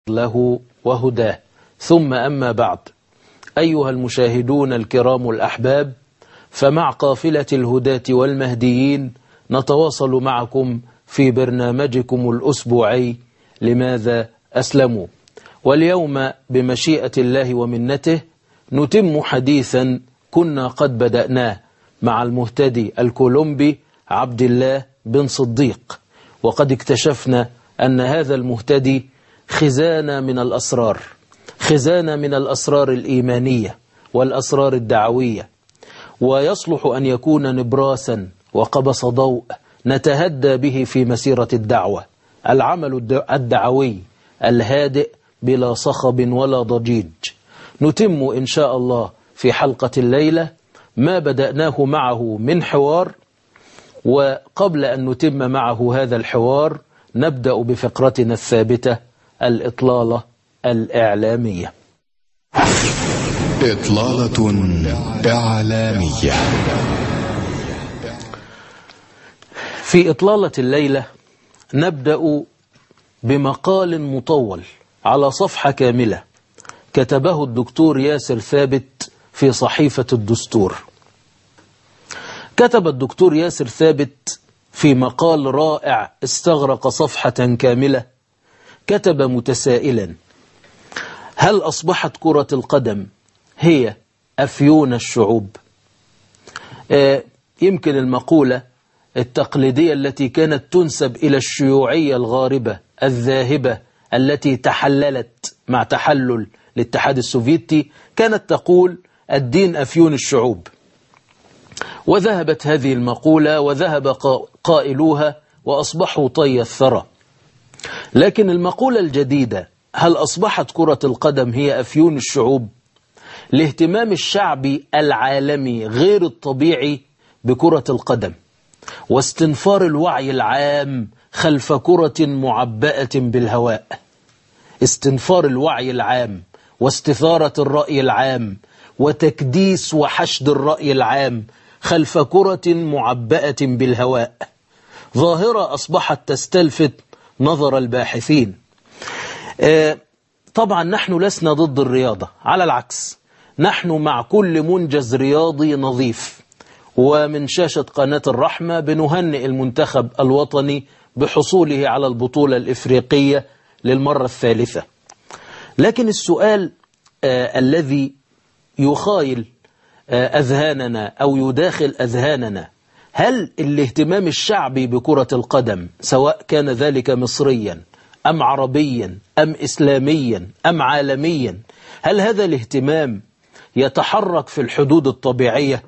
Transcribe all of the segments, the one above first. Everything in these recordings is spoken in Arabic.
له وهداه. ثم أما بعد، أيها المشاهدون الكرام الأحباب، فمع قافلة الهداة والمهديين نتواصل معكم في برنامجكم الأسبوعي لماذا أسلموا. واليوم بمشيئة الله ومنته نتم حديثا كنا قد بدأناه مع المهتدي الكولومبي عبد الله بن صديق، وقد اكتشفنا أن هذا المهتدي خزانة من الأسرار، خزانة من الأسرار الإيمانية والأسرار الدعوية، ويصلح أن يكون نبراسا وقبس ضوء نتهدى به في مسيرة الدعوة، العمل الدعوي الهادئ بلا صخب ولا ضجيج. نتم إن شاء الله في حلقة الليلة ما بدأناه معه من حوار، وقبل أن نتم معه هذا الحوار نبدأ بفقرتنا الثابتة الإطلالة الإعلامية. إطلالة إعلامية. في إطلالة الليلة نبدأ بمقال مطول على صفحة كاملة كتبه الدكتور ياسر ثابت في صحيفة الدستور. كتب الدكتور ياسر ثابت في مقال رائع استغرق صفحة كاملة، كتب متسائلا: هل أصبحت كرة القدم هي أفيون الشعوب؟ يمكن المقولة التقليدية التي كانت تنسب إلى الشيوعية الغاربة الذاهبة التي تحللت مع تحلل الاتحاد السوفيتي كانت تقول الدين أفيون الشعوب، وذهبت هذه المقولة وذهب قائلوها وأصبحوا طي الثرى. لكن المقولة الجديدة: هل أصبحت كرة القدم هي أفيون الشعوب؟ الاهتمام الشعبي العالمي غير الطبيعي بكرة القدم، واستنفار الوعي العام خلف كرة معبأة بالهواء، استنفار الوعي العام واستثارة الرأي العام وتكديس وحشد الرأي العام خلف كرة معبأة بالهواء، ظاهرة أصبحت تستلفت نظر الباحثين. طبعا نحن لسنا ضد الرياضة، على العكس نحن مع كل منجز رياضي نظيف، ومن شاشة قناة الرحمة بنهنئ المنتخب الوطني بحصوله على البطولة الإفريقية للمرة الثالثة. لكن السؤال الذي يخايل أذهاننا أو يداخل أذهاننا: هل الاهتمام الشعبي بكرة القدم سواء كان ذلك مصريا أم عربيا أم إسلاميا أم عالميا، هل هذا الاهتمام يتحرك في الحدود الطبيعية؟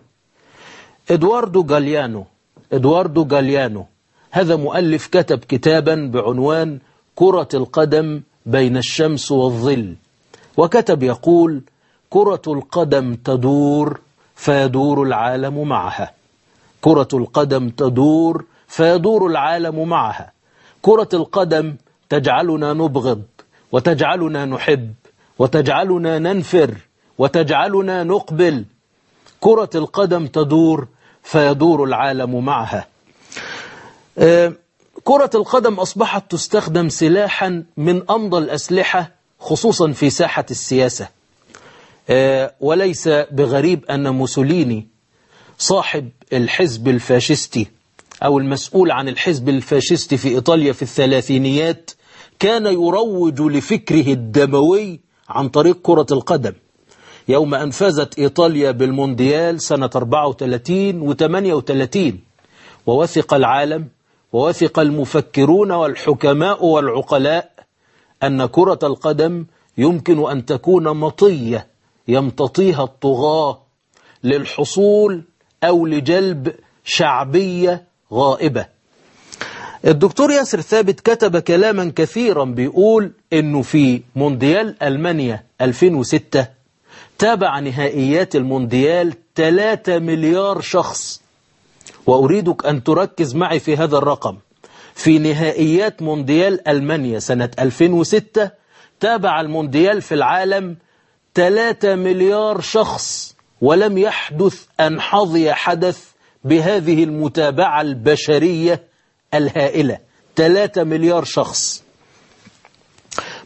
إدواردو غاليانو هذا مؤلف كتب كتابا بعنوان كرة القدم بين الشمس والظل، وكتب يقول: كرة القدم تدور فيدور العالم معها، كرة القدم تدور فيدور العالم معها، كرة القدم تجعلنا نبغض وتجعلنا نحب وتجعلنا ننفر وتجعلنا نقبل، كرة القدم تدور فيدور العالم معها. كرة القدم أصبحت تستخدم سلاحا من أمضى الأسلحة خصوصا في ساحة السياسة، وليس بغريب أن موسوليني صاحب الحزب الفاشستي أو المسؤول عن الحزب الفاشستي في إيطاليا في الثلاثينيات كان يروج لفكره الدموي عن طريق كرة القدم، يوم أن فازت إيطاليا بالمونديال سنة 34 و38، ووثق العالم ووثق المفكرون والحكماء والعقلاء أن كرة القدم يمكن أن تكون مطية يمتطيها الطغاة للحصول أو لجلب شعبية غائبة. الدكتور ياسر ثابت كتب كلاما كثيرا بيقول إنه في مونديال ألمانيا 2006 تابع نهائيات المونديال 3 مليار شخص، وأريدك أن تركز معي في هذا الرقم: في نهائيات مونديال ألمانيا سنة 2006 تابع المونديال في العالم 3 مليار شخص، ولم يحدث أن حظي حدث بهذه المتابعة البشرية الهائلة. 3 مليار شخص.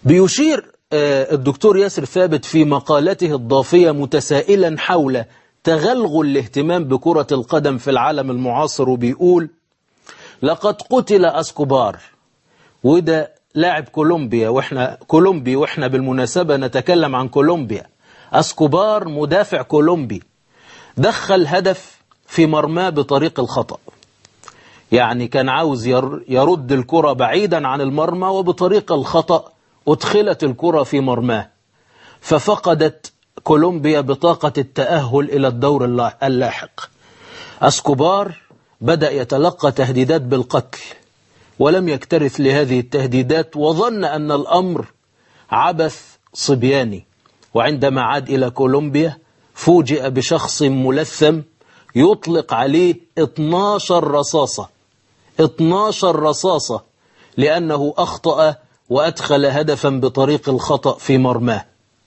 بيشير الدكتور ياسر ثابت في مقالته الضافية متسائلا حول تغلغل الاهتمام بكرة القدم في العالم المعاصر، وبيقول: لقد قتل أسكوبار، وده لاعب كولومبيا، واحنا بالمناسبة نتكلم عن كولومبيا. أسكوبار مدافع كولومبي دخل هدف في مرماه بطريق الخطأ، يعني كان عاوز يرد الكرة بعيدا عن المرمى، وبطريق الخطأ أدخلت الكرة في مرماه، ففقدت كولومبيا بطاقة التأهل إلى الدور اللاحق. أسكوبار بدأ يتلقى تهديدات بالقتل، ولم يكترث لهذه التهديدات، وظن أن الأمر عبث صبياني. وعندما عاد إلى كولومبيا فوجئ بشخص ملثم يطلق عليه 12 رصاصة 12 رصاصة لأنه أخطأ وأدخل هدفا بطريق الخطأ في مرماه.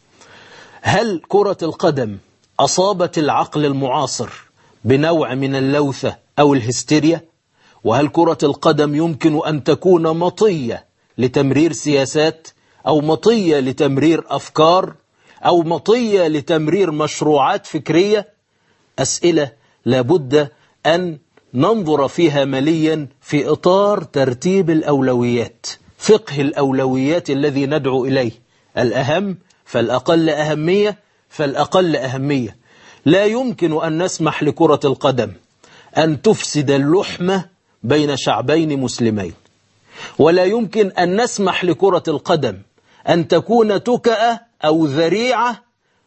هل كرة القدم أصابت العقل المعاصر بنوع من اللوثة أو الهستيريا؟ وهل كرة القدم يمكن أن تكون مطية لتمرير سياسات، أو مطية لتمرير أفكار، أو مطية لتمرير مشروعات فكرية؟ أسئلة لابد أن ننظر فيها مليا في إطار ترتيب الأولويات، فقه الأولويات الذي ندعو إليه، الأهم فالأقل أهمية فالأقل أهمية. لا يمكن أن نسمح لكرة القدم أن تفسد اللحمة بين شعبين مسلمين، ولا يمكن أن نسمح لكرة القدم أن تكون تكأة أو ذريعة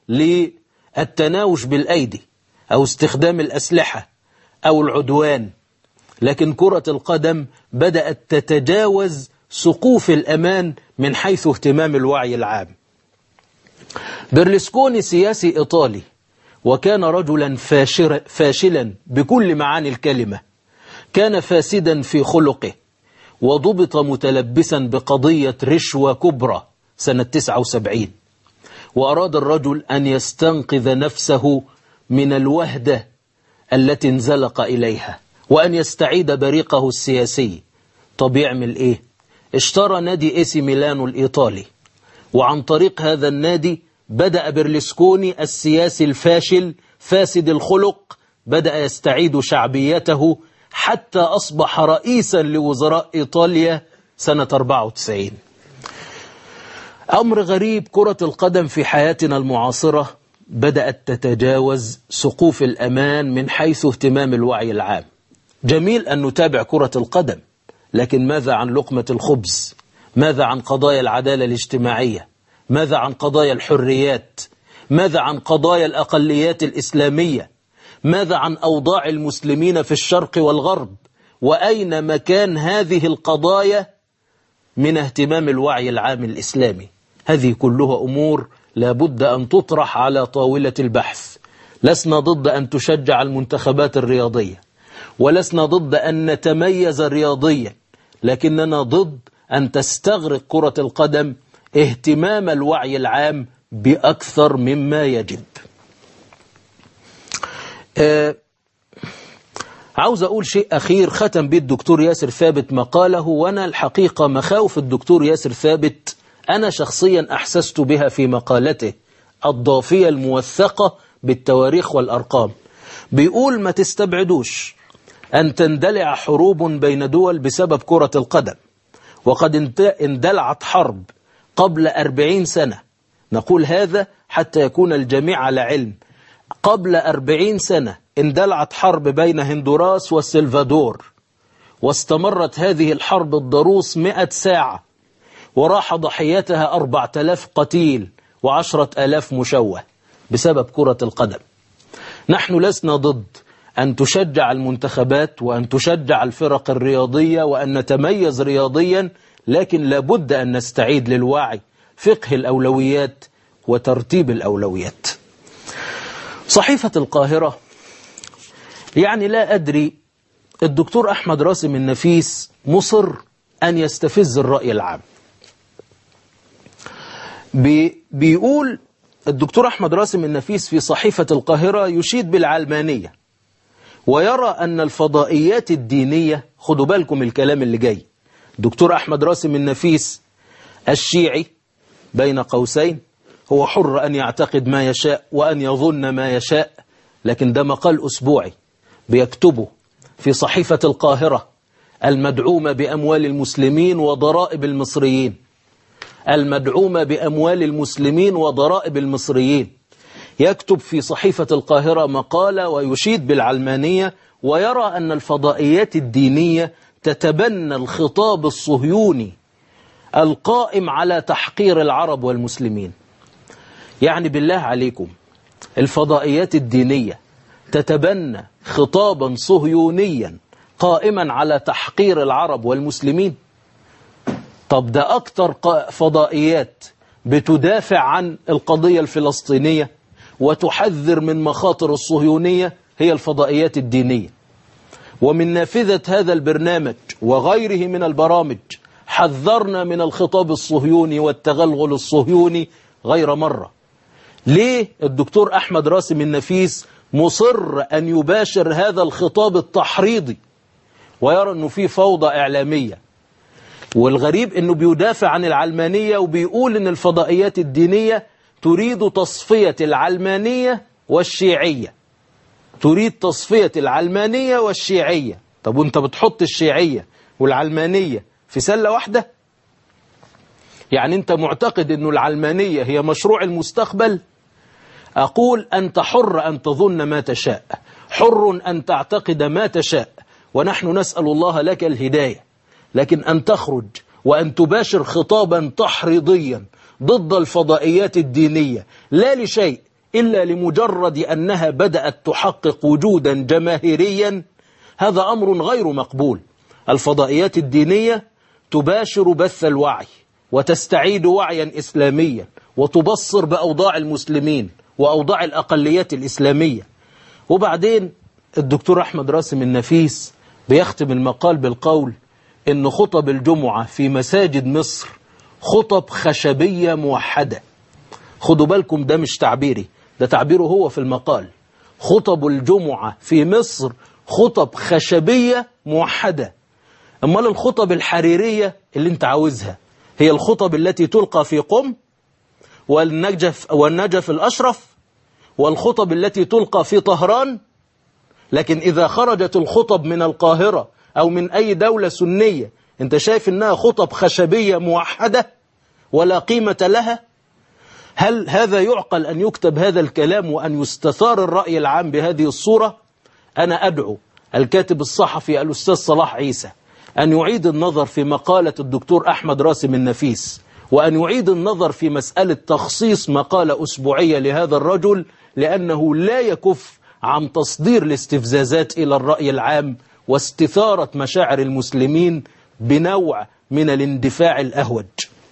للتناوش بالأيدي أو استخدام الأسلحة أو العدوان. لكن كرة القدم بدأت تتجاوز سقوف الأمان من حيث اهتمام الوعي العام. برلسكوني سياسي إيطالي، وكان رجلا فاشلا بكل معاني الكلمة، كان فاسدا في خلقه، وضبط متلبسا بقضية رشوة كبرى سنة 79، وأراد الرجل أن يستنقذ نفسه من الوهدة التي انزلق إليها وأن يستعيد بريقه السياسي. طب يعمل إيه؟ اشترى نادي إيسي ميلانو الإيطالي، وعن طريق هذا النادي بدأ برلسكوني السياسي الفاشل فاسد الخلق بدأ يستعيد شعبيته، حتى أصبح رئيسا لوزراء إيطاليا سنة 94. أمر غريب، كرة القدم في حياتنا المعاصرة بدأت تتجاوز سقوف الأمان من حيث اهتمام الوعي العام. جميل أن نتابع كرة القدم، لكن ماذا عن لقمة الخبز؟ ماذا عن قضايا العدالة الاجتماعية؟ ماذا عن قضايا الحريات؟ ماذا عن قضايا الأقليات الإسلامية؟ ماذا عن أوضاع المسلمين في الشرق والغرب؟ وأين مكان هذه القضايا من اهتمام الوعي العام الإسلامي؟ هذه كلها أمور لابد أن تطرح على طاولة البحث. لسنا ضد أن تشجع المنتخبات الرياضية، ولسنا ضد أن نتميز رياضيا، لكننا ضد أن تستغرق كرة القدم اهتمام الوعي العام بأكثر مما يجب. عاوز أقول شيء أخير ختم به الدكتور ياسر ثابت مقاله، وأنا الحقيقة مخاوف الدكتور ياسر ثابت أنا شخصيا أحسست بها في مقالته الضافية الموثقة بالتواريخ والأرقام. بيقول: ما تستبعدوش أن تندلع حروب بين دول بسبب كرة القدم، وقد اندلعت حرب قبل 40 سنة. نقول هذا حتى يكون الجميع على علم. قبل 40 سنة اندلعت حرب بين هندوراس والسلفادور، واستمرت هذه الحرب الضروس 100 ساعة، وراح ضحيتها 4000 قتيل و10,000 مشوه بسبب كرة القدم. نحن لسنا ضد أن تشجع المنتخبات وأن تشجع الفرق الرياضية وأن نتميز رياضيا، لكن لابد أن نستعيد للوعي فقه الأولويات وترتيب الأولويات. صحيفة القاهرة، يعني لا أدري، الدكتور أحمد راسم النفيس مصر أن يستفز الرأي العام. بيقول الدكتور أحمد راسم النفيس في صحيفة القاهرة يشيد بالعلمانية، ويرى أن الفضائيات الدينية، خدوا بالكم الكلام اللي جاي، دكتور أحمد راسم النفيس الشيعي بين قوسين هو حر أن يعتقد ما يشاء وأن يظن ما يشاء، لكن ده مقال أسبوعي بيكتبه في صحيفة القاهرة المدعومة بأموال المسلمين وضرائب المصريين، المدعومة بأموال المسلمين وضرائب المصريين. يكتب في صحيفة القاهرة مقالة ويشيد بالعلمانية، ويرى أن الفضائيات الدينية تتبنى الخطاب الصهيوني القائم على تحقير العرب والمسلمين. يعني بالله عليكم، الفضائيات الدينية تتبنى خطابا صهيونيا قائما على تحقير العرب والمسلمين؟ طب ده أكتر فضائيات بتدافع عن القضية الفلسطينية وتحذر من مخاطر الصهيونية هي الفضائيات الدينية. ومن نافذة هذا البرنامج وغيره من البرامج حذرنا من الخطاب الصهيوني والتغلغل الصهيوني غير مرة. ليه الدكتور أحمد راسم النفيس مصر أن يباشر هذا الخطاب التحريضي ويرى أنه فيه فوضى إعلامية؟ والغريب أنه بيدافع عن العلمانية وبيقول أن الفضائيات الدينية تريد تصفية العلمانية والشيعية، تريد تصفية العلمانية والشيعية. طب وانت بتحط الشيعية والعلمانية في سلة واحدة؟ يعني انت معتقد أن العلمانية هي مشروع المستقبل؟ أقول أنت حر أن تظن ما تشاء، حر أن تعتقد ما تشاء، ونحن نسأل الله لك الهداية، لكن أن تخرج وأن تباشر خطابا تحريضيا ضد الفضائيات الدينية لا لشيء إلا لمجرد أنها بدأت تحقق وجودا جماهيريا، هذا أمر غير مقبول. الفضائيات الدينية تباشر بث الوعي وتستعيد وعيا إسلاميا وتبصر بأوضاع المسلمين وأوضاع الأقليات الإسلامية. وبعدين الدكتور أحمد راسم النفيس بيختم المقال بالقول إن خطب الجمعة في مساجد مصر خطب خشبية موحدة. خدوا بالكم، ده مش تعبيري، ده تعبيره هو في المقال. خطب الجمعة في مصر خطب خشبية موحدة. أمال الخطب الحريرية اللي انت عاوزها هي الخطب التي تلقى في قم والنجف الأشرف، والخطب التي تلقى في طهران. لكن إذا خرجت الخطب من القاهرة أو من أي دولة سنية أنت شايف أنها خطب خشبية موحدة ولا قيمة لها؟ هل هذا يعقل أن يكتب هذا الكلام وأن يستثار الرأي العام بهذه الصورة؟ أنا أدعو الكاتب الصحفي الأستاذ صلاح عيسى أن يعيد النظر في مقالة الدكتور أحمد راسم النفيس، وأن يعيد النظر في مسألة تخصيص مقالة أسبوعية لهذا الرجل، لأنه لا يكف عن تصدير الاستفزازات إلى الرأي العام واستثارة مشاعر المسلمين بنوع من الاندفاع الأهوج.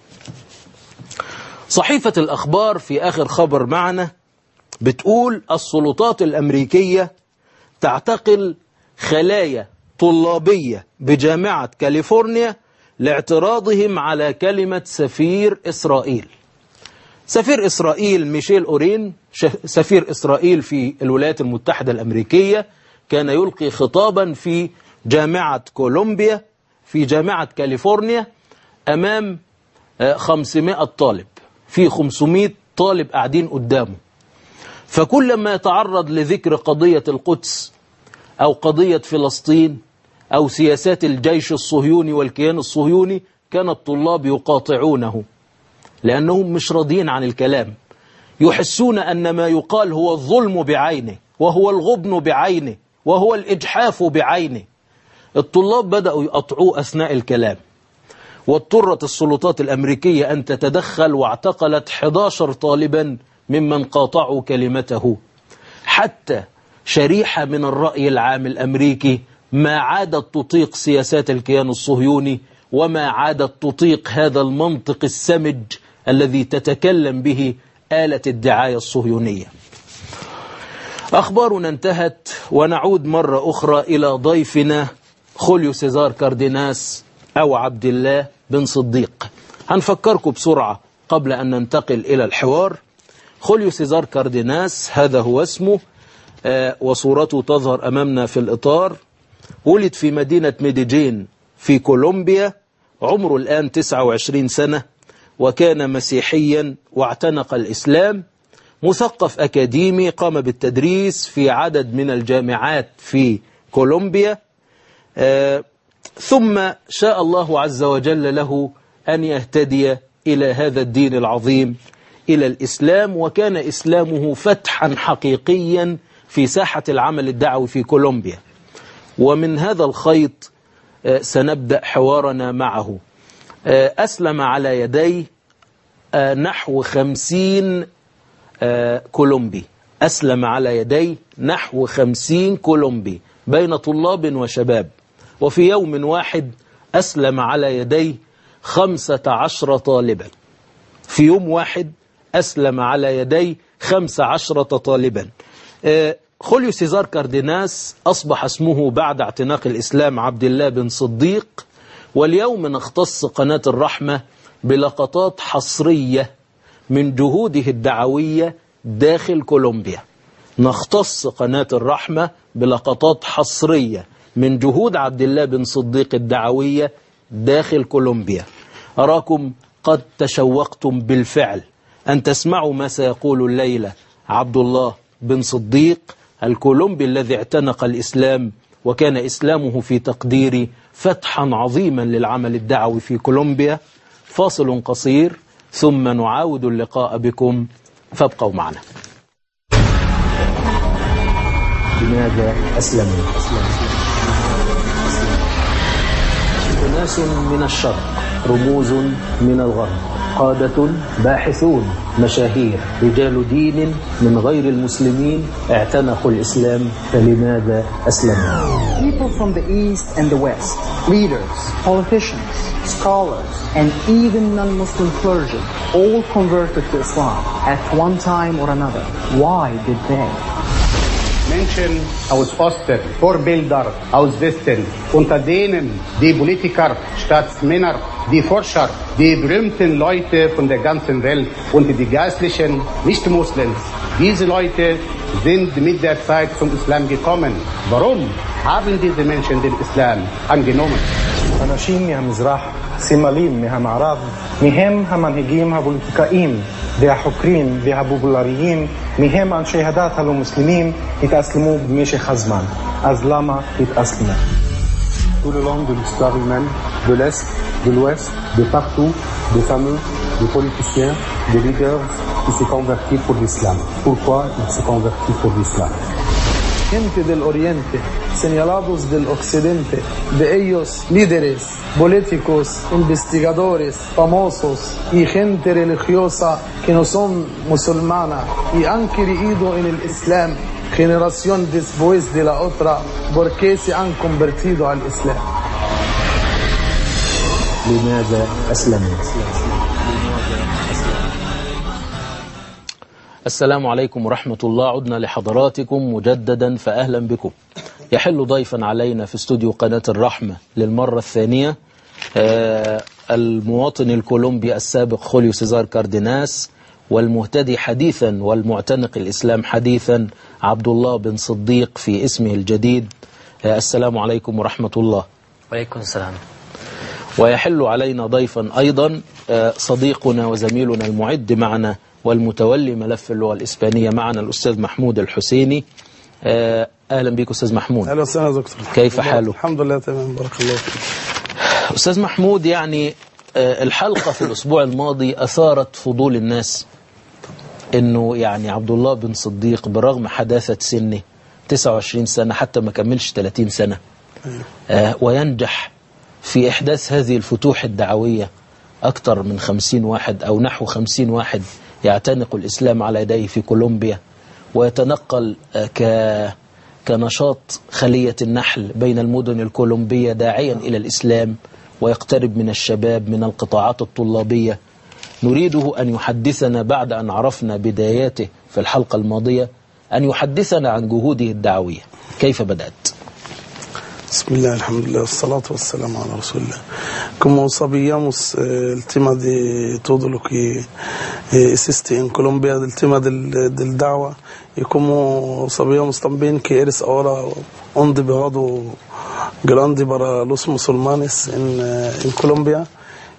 صحيفة الأخبار في آخر خبر معنا بتقول السلطات الأمريكية تعتقل خلايا طلابية بجامعة كاليفورنيا لاعتراضهم على كلمة سفير إسرائيل. سفير إسرائيل ميشيل أورين، سفير إسرائيل في الولايات المتحدة الأمريكية، كان يلقي خطابا في جامعة كولومبيا في جامعة كاليفورنيا أمام 500 طالب، في 500 طالب قاعدين قدامه. فكلما يتعرض لذكر قضية القدس أو قضية فلسطين أو سياسات الجيش الصهيوني والكيان الصهيوني كان الطلاب يقاطعونه، لأنهم مش راضيين عن الكلام، يحسون أن ما يقال هو الظلم بعينه وهو الغبن بعينه وهو الإجحاف بعينه. الطلاب بدأوا يقطعوه أثناء الكلام، واضطرت السلطات الأمريكية أن تتدخل واعتقلت 11 طالبا ممن قاطعوا كلمته. حتى شريحة من الرأي العام الأمريكي ما عادت تطيق سياسات الكيان الصهيوني وما عادت تطيق هذا المنطق السمج الذي تتكلم به آلة الدعاية الصهيونية. أخبارنا انتهت، ونعود مرة أخرى إلى ضيفنا خوليو سيزار كارديناس أو عبد الله بن صديق. هنفكركم بسرعة قبل أن ننتقل إلى الحوار. خوليو سيزار كارديناس هذا هو اسمه، وصورته تظهر أمامنا في الإطار. ولد في مدينة ميديجين في كولومبيا، عمره الآن 29 سنة، وكان مسيحيا واعتنق الإسلام. مثقف أكاديمي، قام بالتدريس في عدد من الجامعات في كولومبيا. ثم شاء الله عز وجل له أن يهتدي إلى هذا الدين العظيم، إلى الإسلام، وكان إسلامه فتحا حقيقيا في ساحة العمل الدعوي في كولومبيا. ومن هذا الخيط سنبدأ حوارنا معه. أسلم على يديه نحو 50 كولومبي، أسلم على يديه نحو 50 كولومبي بين طلاب وشباب. وفي يوم واحد أسلم على يديه 15 طالبا. في يوم واحد أسلم على يديه 15 طالبا. خوليو سيزار كارديناس أصبح اسمه بعد اعتناق الإسلام عبد الله بن صديق. واليوم نختص قناة الرحمة بلقطات حصرية من جهوده الدعوية داخل كولومبيا. نختص قناة الرحمة بلقطات حصرية من جهود عبد الله بن صديق الدعوية داخل كولومبيا. أراكم قد تشوقتم بالفعل أن تسمعوا ما سيقول الليلة عبد الله بن صديق الكولومبي الذي اعتنق الإسلام، وكان إسلامه في تقديري فتحا عظيما للعمل الدعوي في كولومبيا. فاصل قصير ثم نعاود اللقاء بكم، فابقوا معنا. لماذا أسلموا؟ أناس من الشرق، رموز من الغرب، قادة، باحثون، مشاهير، رجال دين من غير المسلمين اعتنقوا الإسلام، فلماذا أسلموا؟ People from the East and the West, leaders, politicians, scholars, and even non-Muslim clergy all converted to Islam at one time or another. Why did they? Menschen aus Osten, Vorbilder aus Westen, unter denen die Politiker, Staatsmänner, die Forscher, die berühmten Leute von der ganzen Welt und die Geistlichen, Nicht-Muslims. Diese Leute sind mit der Zeit zum Islam gekommen. Warum haben diese Menschen den Islam angenommen? אנשים מהמזרח, סמלים מהמערב, מהם המנהיגים הפוליטיקאים והחוקרים והפופולריים, מהם אנשי הדת הלא מוסלמים, התאסלמו במשך הזמן. אז למה התאסלמו? Tout le long de l'histoire humaine, de l'Est, de l'Ouest, de partout, des fameux, des politiciens, des leaders qui se convertissent pour l'islam. Pourquoi ils se convertissent pour l'islam? Gente del Oriente, señalados del Occidente, de ellos líderes, políticos, investigadores, famosos y gente religiosa que no son musulmana y han creído en el Islam generación después de la otra porque se han convertido al Islam. لماذا أسلموا؟ السلام عليكم ورحمة الله. عدنا لحضراتكم مجددا، فأهلا بكم. يحل ضيفا علينا في استوديو قناة الرحمة للمرة الثانية المواطن الكولومبي السابق خوليو سيزار كارديناس، والمهتدي حديثا والمعتنق الإسلام حديثا عبد الله بن صديق في اسمه الجديد. السلام عليكم ورحمة الله. وعليكم السلام. ويحل علينا ضيفا أيضا صديقنا وزميلنا المعد معنا والمتولي ملف اللغة الإسبانية معنا الأستاذ محمود الحسيني. أهلا بك أستاذ محمود. أهلا وسهلا دكتور. كيف حالك؟ الحمد لله تمام، بارك الله فيك. أستاذ محمود، يعني الحلقة في الأسبوع الماضي أثارت فضول الناس إنه يعني عبد الله بن صديق برغم حداثة سنه 29 سنة، حتى ما كملش 30 سنة، وينجح في إحداث هذه الفتوح الدعوية. أكثر من 50 واحد أو نحو 50 واحد يعتنق الإسلام على يديه في كولومبيا، ويتنقل كنشاط خلية النحل بين المدن الكولومبية داعيا إلى الإسلام، ويقترب من الشباب من القطاعات الطلابية. نريده أن يحدثنا بعد أن عرفنا بداياته في الحلقة الماضية، أن يحدثنا عن جهوده الدعوية. كيف بدأت؟ بسم الله الحمد لله والصلاة والسلام على رسول الله. Como sabíamos, el tema de todo lo que existe en Colombia, del tema del Dawa, y como sabíamos también que eres ahora un delegado grande para los musulmanes en Colombia,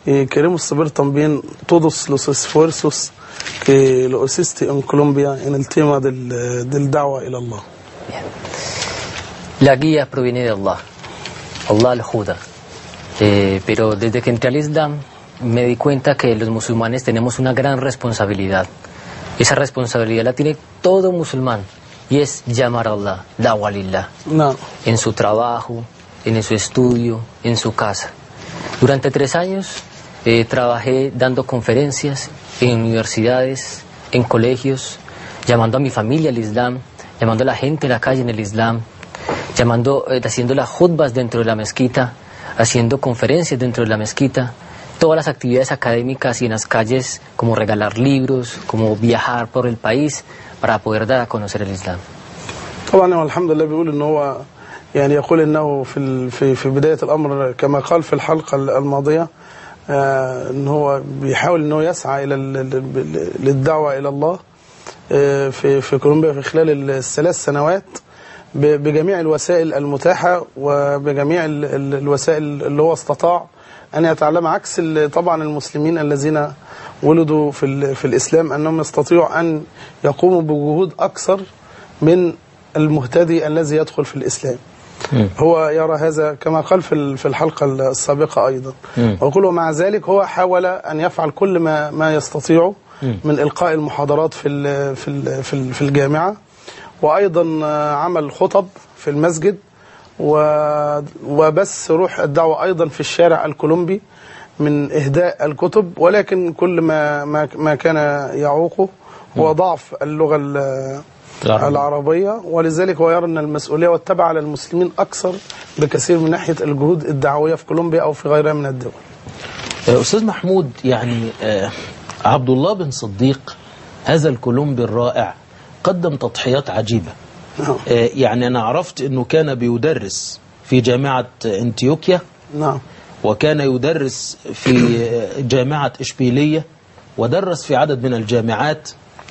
queremos saber también todos los esfuerzos que lo hiciste en Colombia en el tema del da'wa ila Allah. Bien. La guía proviene de Allah, Allah al-Huda. Pero desde que entré al Islam me di cuenta que los musulmanes tenemos una gran responsabilidad. Esa responsabilidad la tiene todo musulmán y es llamar a Allah, da'wa lillah, No. en su trabajo, en su estudio, en su casa. Durante 3 años trabajé dando conferencias en universidades, en colegios, llamando a mi familia al Islam, llamando a la gente a la calle en el Islam, haciendo las khutbas dentro de la mezquita, haciendo conferencias dentro de la mezquita, todas las actividades académicas y en las calles, como regalar libros, como viajar por el país para poder dar a conocer el Islam. طبعا هو الحمد لله بيقول ان هو يعني يقول انه في بدايه الامر كما قال في الحلقه الماضيه ان هو بيحاول انه يسعى الى للدعوه الى الله في كولومبيا في خلال ال3 سنوات بجميع الوسائل المتاحه وبجميع الوسائل اللي هو استطاع ان يتعلم، عكس طبعا المسلمين الذين ولدوا في الاسلام انهم يستطيعوا ان يقوموا بجهود اكثر من المهتدي الذي يدخل في الإسلام. هو يرى هذا كما قال في الحلقة السابقة أيضا، ويقول ومع ذلك هو حاول أن يفعل كل ما يستطيعه من إلقاء المحاضرات في الجامعة، وأيضا عمل خطب في المسجد وبث روح الدعوة أيضا في الشارع الكولومبي من إهداء الكتب، ولكن كل ما كان يعوقه هو ضعف اللغة العربية، ولذلك هو يرى أن المسؤولية والتبع على المسلمين أكثر بكثير من ناحية الجهود الدعوية في كولومبيا أو في غيرها من الدول. أستاذ محمود، يعني عبد الله بن صديق هذا الكولومبي الرائع قدم تضحيات عجيبة. يعني أنا عرفت أنه كان بيدرس في جامعة انتيوكيا، نعم، وكان يدرس في جامعة إشبيلية، ودرس في عدد من الجامعات،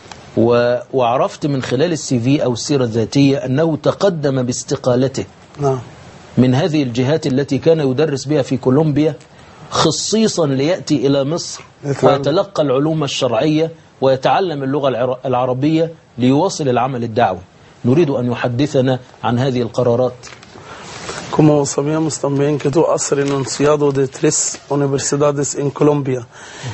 وعرفت من خلال الCV أو السيرة الذاتية أنه تقدم باستقالته من هذه الجهات التي كان يدرس بها في كولومبيا خصيصا ليأتي إلى مصر ويتلقى العلوم الشرعية ويتعلم اللغة العربية ليواصل العمل الدعوي. نريد أن يحدثنا عن هذه القرارات. Como sabíamos también que tú has renunciado de 3 universidades en Colombia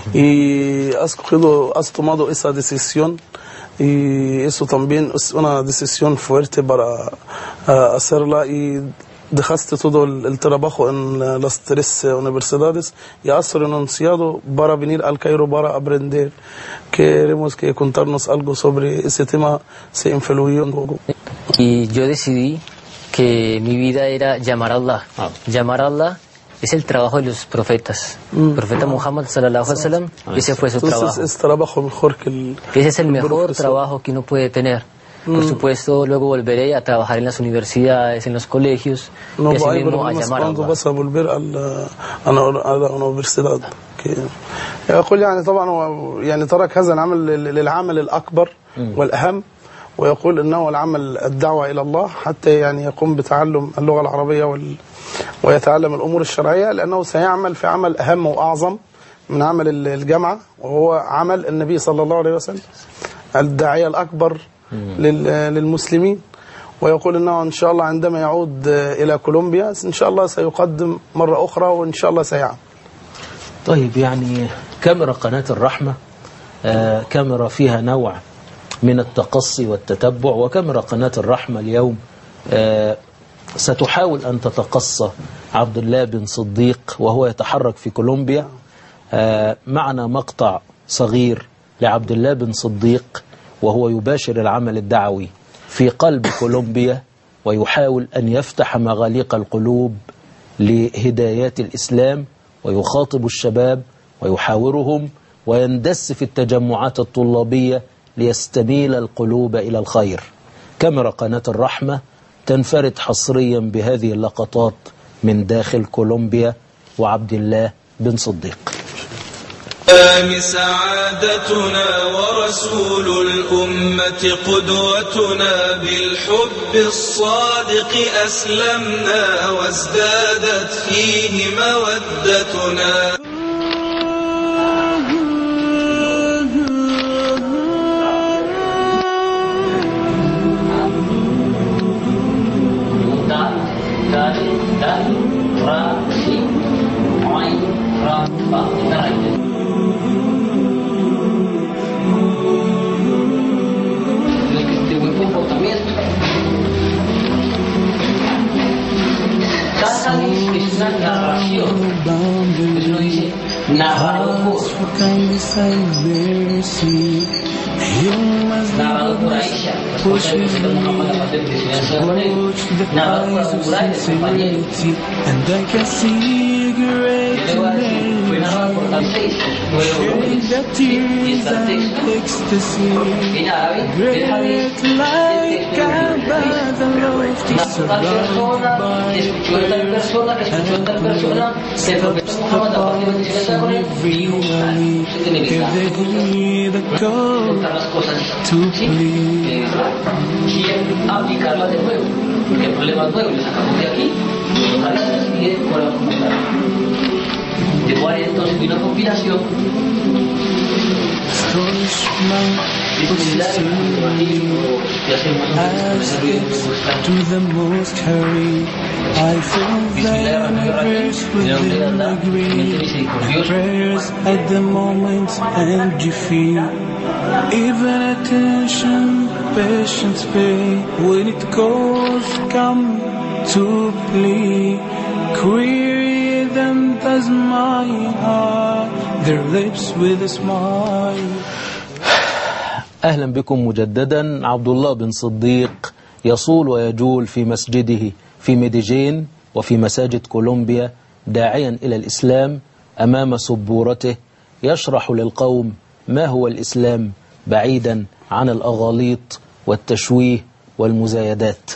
y has tomado esa decisión, y eso también es una decisión fuerte para hacerla, y dejaste todo el trabajo en las 3 universidades y has renunciado para venir al Cairo para aprender. Queremos que contarnos algo sobre ese tema, se influyó un poco. Y yo decidí que mi vida era llamar a Allah. Llamar a Allah es el trabajo de los profetas. El profeta Muhammad sallallahu alaihi wasallam, ese fue su trabajo. Es trabajo mejor que ese es el mejor trabajo que uno puede tener. Por supuesto, luego volveré a trabajar en las universidades, en los colegios, y así mismo a llamar a Allah. vas a volver a la universidad. يقول يعني طبعا هو يعني ترك هذا العمل للعمل الأكبر والأهم، ويقول إنه العمل الدعوة إلى الله حتى يعني يقوم بتعلم اللغة العربية ويتعلم الأمور الشرعية، لأنه سيعمل في عمل أهم وأعظم من عمل الجامعة، وهو عمل النبي صلى الله عليه وسلم الداعية الأكبر للمسلمين. ويقول إنه إن شاء الله عندما يعود إلى كولومبيا إن شاء الله سيقدم مرة أخرى وإن شاء الله سيعمل. طيب، يعني كاميرا قناة الرحمة كاميرا فيها نوع من التقصي والتتبع، وكاميرا قناة الرحمة اليوم ستحاول أن تتقصى عبد الله بن صديق وهو يتحرك في كولومبيا. معنا مقطع صغير لعبد الله بن صديق وهو يباشر العمل الدعوي في قلب كولومبيا، ويحاول أن يفتح مغاليق القلوب لهدايات الإسلام، ويخاطب الشباب ويحاورهم ويندس في التجمعات الطلابية ليستميل القلوب إلى الخير. كاميرا قناة الرحمة تنفرد حصريا بهذه اللقطات من داخل كولومبيا وعبد الله بن صديق. سعادتنا ورسول الأمة قدوتنا، بالحب الصادق أسلمنا وازدادت فيه مودتنا. Ask for kindness and mercy. Him as the pushes me towards the eyes of sincerity, and I can see great energy, sharing the tears and ecstasy. Great like Kaaba, the lofty surrounded by prayers and prayer. Steps upon revealing if they hear the call to please. Aplicarla de nuevo, porque el problema es nuevo, lo sacamos de aquí, y otra vez se sigue por la comunidad. De cual entonces vino conspiración. As gifts to the most hurry, I feel the universe within agree. Prayers at the moment and you feel even attention, patience pay when it calls come to plea. Query them as my heart, their lips with a smile. أهلا بكم مجددا. عبد الله بن صديق يصول ويجول في مسجده في ميديجين وفي مساجد كولومبيا داعيا إلى الإسلام. أمام سبورته يشرح للقوم ما هو الإسلام بعيدا عن الأغاليط والتشويه والمزايدات.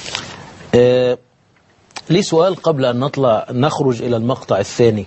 لي سؤال قبل أن نخرج إلى المقطع الثاني.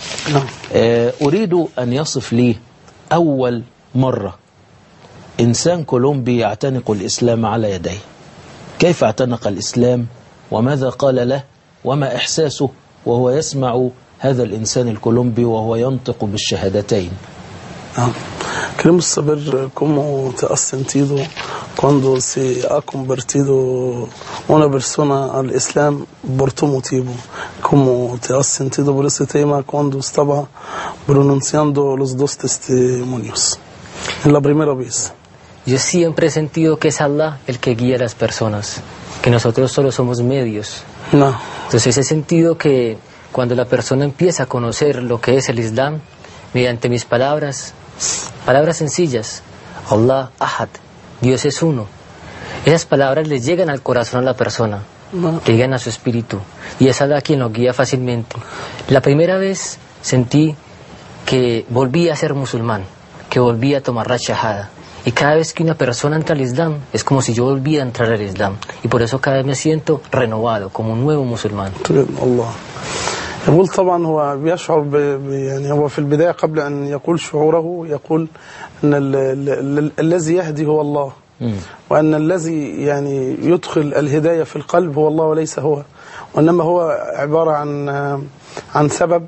أريد أن يصف لي أول مرة إنسان كولومبي يعتنق الإسلام على يديه. كيف اعتنق الإسلام وماذا قال له وما إحساسه وهو يسمع هذا الإنسان الكولومبي وهو ينطق بالشهادتين؟ Queremos saber cómo te has sentido cuando se ha convertido una persona al Islam por tu motivo. ¿Cómo te has sentido por ese tema cuando estaba pronunciando los dos testimonios en la primera vez? Yo siempre he sentido que es Allah el que guía a las personas, que nosotros solo somos medios. No. Entonces he sentido que cuando la persona empieza a conocer lo que es el Islam, mediante mis palabras sencillas, Allah Ahad, Dios es uno, esas palabras le llegan al corazón a la persona, le llegan a su espíritu, y es Allah quien lo guía fácilmente. La primera vez sentí que volví a ser musulmán, que volví a tomar la shahada. Y cada vez que una persona entra al Islam, es como si yo volviera a entrar al Islam. Y por eso cada vez me siento renovado, como un nuevo musulmán. الله. يقول طبعا هو بيشعر يعني هو في البداية قبل أن يقول شعوره يقول أن الذي يهدي هو الله، وأن الذي يعني يدخل الهداية في القلب هو الله وليس هو، وإنما هو عبارة عن سبب.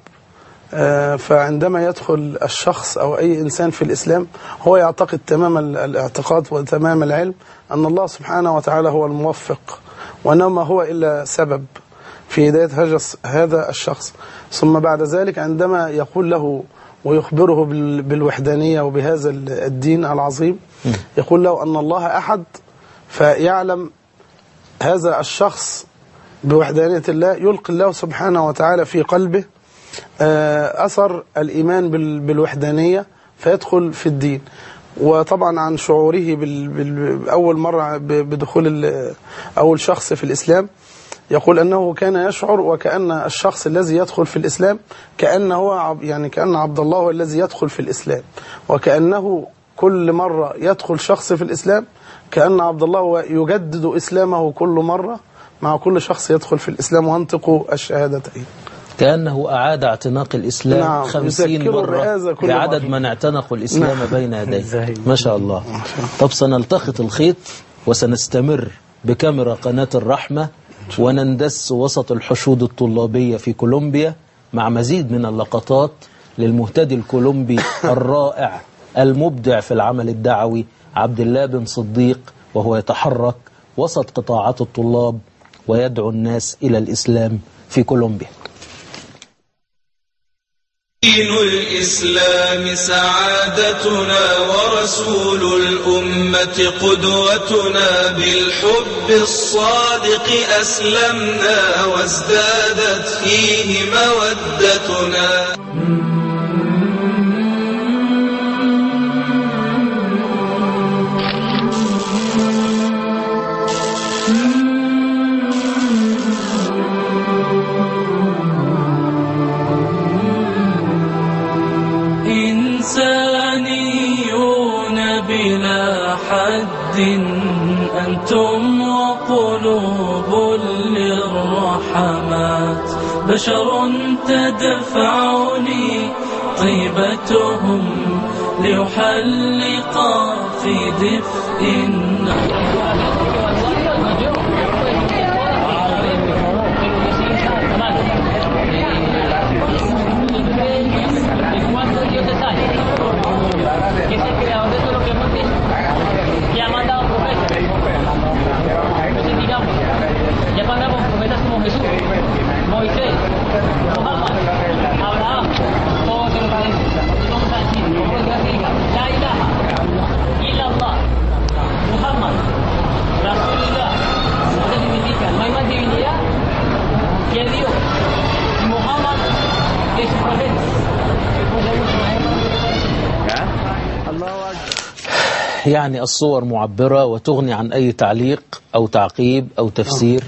فعندما يدخل الشخص أو أي إنسان في الإسلام هو يعتقد تمام الاعتقاد وتمام العلم أن الله سبحانه وتعالى هو الموفق، وإنما هو إلا سبب في هداية هذا الشخص. ثم بعد ذلك عندما يقول له ويخبره بالوحدانية وبهذا الدين العظيم، يقول له أن الله أحد، فيعلم هذا الشخص بوحدانية الله، يلقي الله سبحانه وتعالى في قلبه أثر الإيمان بالوحدانية فيدخل في الدين. وطبعا عن شعوره بأول مرة بدخول أول شخص في الإسلام يقول أنه كان يشعر وكأن الشخص الذي يدخل في الإسلام كأن عبد الله هو الذي يدخل في الإسلام، وكأنه كل مرة يدخل شخص في الإسلام كأن عبد الله هو يجدد إسلامه كل مرة مع كل شخص يدخل في الإسلام وينطق الشهادتين. كأنه أعاد اعتناق الإسلام. نعم. 50 مرة بعدد من اعتنقوا الإسلام. نعم. بين يديه. ما شاء الله. طب سنلتقط الخيط وسنستمر بكاميرا قناة الرحمة ونندس وسط الحشود الطلابية في كولومبيا مع مزيد من اللقطات للمهتدي الكولومبي الرائع المبدع في العمل الدعوي عبد الله بن صديق، وهو يتحرك وسط قطاعات الطلاب ويدعو الناس إلى الإسلام في كولومبيا. دين الإسلام سعادتنا ورسول الأمة قدوتنا، بالحب الصادق أسلمنا وازدادت فيه مودتنا. بلا حد أنتم وقلوب للرحمات بشر تدفعني طيبتهم ليحلق في دفء النار. يعني الصور معبرة وتغني عن أي تعليق أو تعقيب أو تفسير.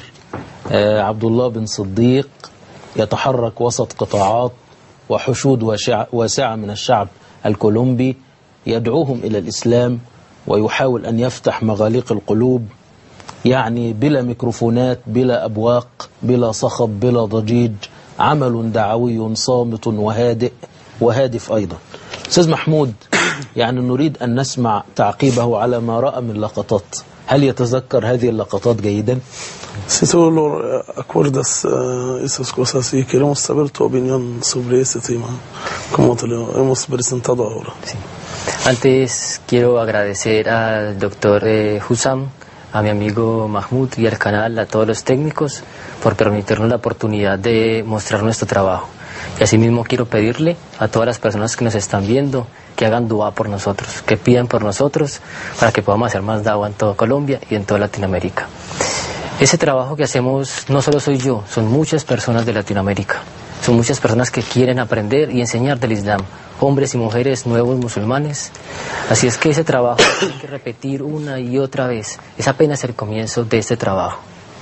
عبد الله بن صديق يتحرك وسط قطاعات وحشود واسعة من الشعب الكولومبي، يدعوهم إلى الإسلام ويحاول أن يفتح مغاليق القلوب، يعني بلا ميكروفونات، بلا أبواق، بلا صخب، بلا ضجيج، عمل دعوي صامت وهادئ وهادف أيضا. أستاذ محمود، يعني نريد أن نسمع تعقيبه على ما رأى من لقطات. هل يتذكر هذه اللقطات جيدا؟ Si solo acuerdas esas cosas y queremos saber tu opinión sobre ese tema, como te lo hemos presentado ahora. Sí. Antes quiero agradecer al doctor Hussam, a mi amigo Mahmoud y al canal, a todos los técnicos por permitirnos la oportunidad de mostrar nuestro trabajo. Y asimismo quiero pedirle a todas las personas que nos están viendo que hagan dua por nosotros, que pidan por nosotros para que podamos hacer más dawa en toda Colombia y en toda Latinoamérica. Ese trabajo que hacemos no solo soy yo, son muchas personas de Latinoamérica. Son muchas personas que quieren aprender y enseñar del Islam, hombres y mujeres nuevos musulmanes. Así es que ese trabajo hay que repetir una y otra vez. Es apenas el comienzo de este trabajo.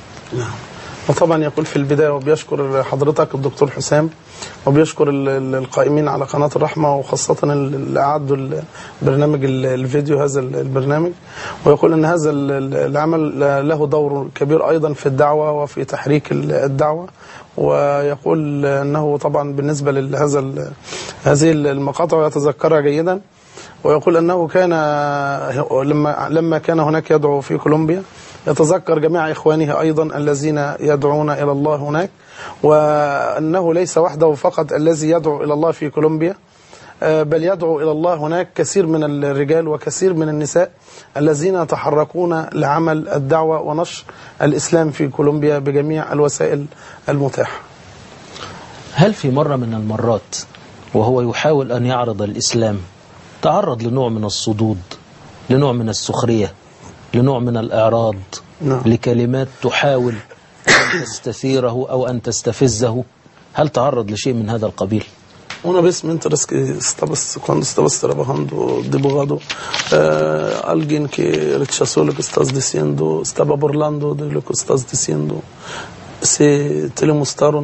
وطبعا يقول في البداية وبيشكر حضرتك الدكتور حسام وبيشكر القائمين على قناة الرحمة وخاصة اللي أعدوا البرنامج الفيديو هذا البرنامج، ويقول أن هذا العمل له دور كبير أيضا في الدعوة وفي تحريك الدعوة، ويقول أنه طبعا بالنسبة هذه المقاطع يتذكرها جيدا، ويقول أنه كان لما كان هناك يدعو في كولومبيا يتذكر جميع إخوانه أيضا الذين يدعون إلى الله هناك، وأنه ليس وحده فقط الذي يدعو إلى الله في كولومبيا، بل يدعو إلى الله هناك كثير من الرجال وكثير من النساء الذين يتحركون لعمل الدعوة ونشر الإسلام في كولومبيا بجميع الوسائل المتاحة. هل في مرة من المرات وهو يحاول أن يعرض الإسلام تعرض لنوع من الصدود، لنوع من السخرية، لنوع من الإعراض، لكلمات تحاول أن تستثيره أو أن تستفزه؟ هل تعرض لشيء من هذا القبيل؟ Una vez mientras que cuando estabas trabajando de abogado, alguien que rechazó lo que estás diciendo, estaba burlando de lo que estás diciendo, te lo mostraron.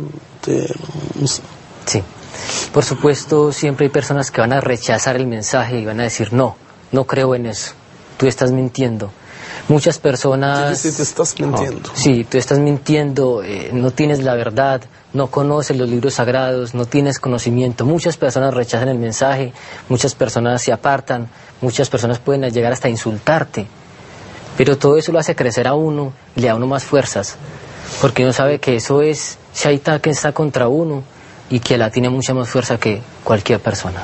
Sí, por supuesto, siempre hay personas que van a rechazar el mensaje y van a decir no creo en eso, tú estás mintiendo. Muchas personas... Sí, te estás mintiendo. Sí, tú estás mintiendo, no tienes la verdad, no conoces los libros sagrados, no tienes conocimiento. Muchas personas rechazan el mensaje, muchas personas se apartan, muchas personas pueden llegar hasta insultarte. Pero todo eso lo hace crecer a uno y le da a uno más fuerzas, porque uno sabe que eso es Shaitán que está contra uno y que la tiene mucha más fuerza que cualquier persona.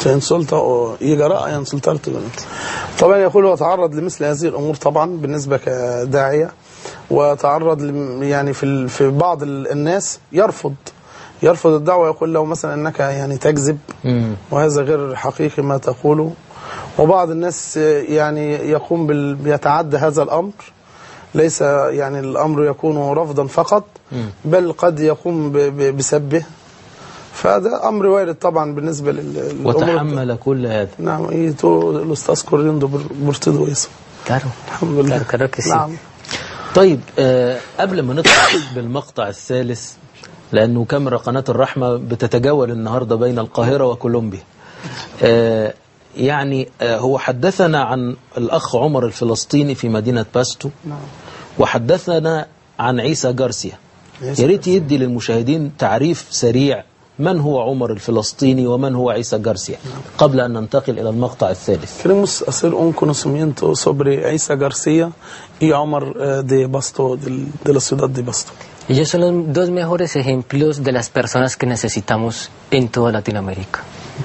طبعا يقول وتعرض لمثل هذه الأمور طبعا بالنسبة كداعية، وتعرض يعني في بعض الناس يرفض الدعوة، يقول له مثلا أنك يعني تكذب وهذا غير حقيقي ما تقوله، وبعض الناس يعني يقوم بيتعدى هذا الأمر، ليس يعني الأمر يكون رفضا فقط بل قد يقوم بسبه، فهذا أمر وارد طبعا بالنسبة للأمور. وتحمل كل هذا. نعم، الأستاذ كوريندو برتدو اسمه. الحمد لله. نعم. طيب قبل ما ندخل بالمقطع الثالث، لأنه كاميرا قناة الرحمة بتتجول النهاردة بين القاهرة وكولومبيا، يعني هو حدثنا عن الأخ عمر الفلسطيني في مدينة باستو، وحدثنا عن عيسى جارسيا. يا ريت يدي للمشاهدين تعريف سريع من هو عمر الفلسطيني ومن هو عيسى جارسيا قبل أن ننتقل إلى المقطع الثالث. Queremos hacer un conocimiento sobre Isa García y Omar de Basto, de la ciudad de Basto. Ellos son los dos mejores ejemplos de las personas que necesitamos en toda Latinoamérica.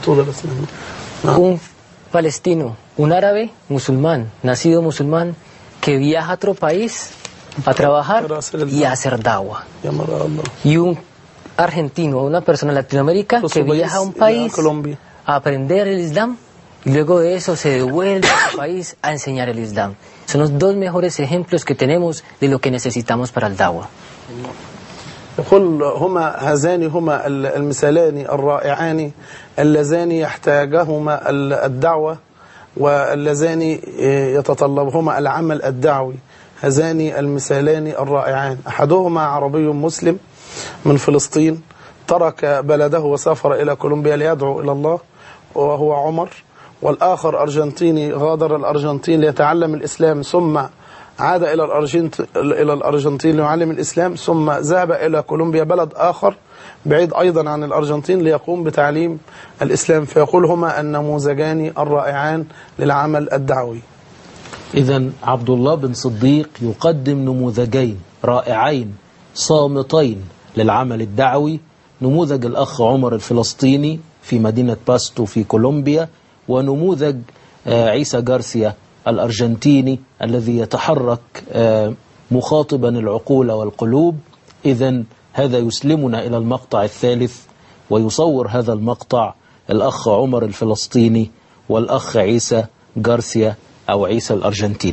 Un palestino, un árabe musulmán, nacido musulmán, que viaja a otro país a trabajar y a hacer dawa. Y un argentino, una persona de Latinoamérica que viaja a un país a aprender el Islam y luego de eso se devuelve a su país a enseñar el Islam. Son los dos mejores ejemplos que tenemos de lo que necesitamos para el dawa. يقول هما المثالان الرائعان اللذان يحتاجهما الدعوة واللذان يتطلبهما العمل الدعوي. هذان المثالان الرائعان، أحدهما عربي مسلم من فلسطين ترك بلده وسافر إلى كولومبيا ليدعو إلى الله وهو عمر، والآخر أرجنتيني غادر الأرجنتين ليتعلم الإسلام ثم عاد إلى الأرجنتين ليعلم الإسلام، ثم ذهب إلى كولومبيا بلد آخر بعيد أيضا عن الأرجنتين ليقوم بتعليم الإسلام. فيقول هما النموذجان الرائعان للعمل الدعوي. إذن عبد الله بن صديق يقدم نموذجين رائعين صامتين للعمل الدعوي، نموذج الأخ عمر الفلسطيني في مدينة باستو في كولومبيا، ونموذج عيسى جارسيا الأرجنتيني الذي يتحرك مخاطبا العقول والقلوب. إذن هذا يسلمنا إلى المقطع الثالث، ويصور هذا المقطع الأخ عمر الفلسطيني والأخ عيسى جارسيا أو عيسى الأرجنتيني.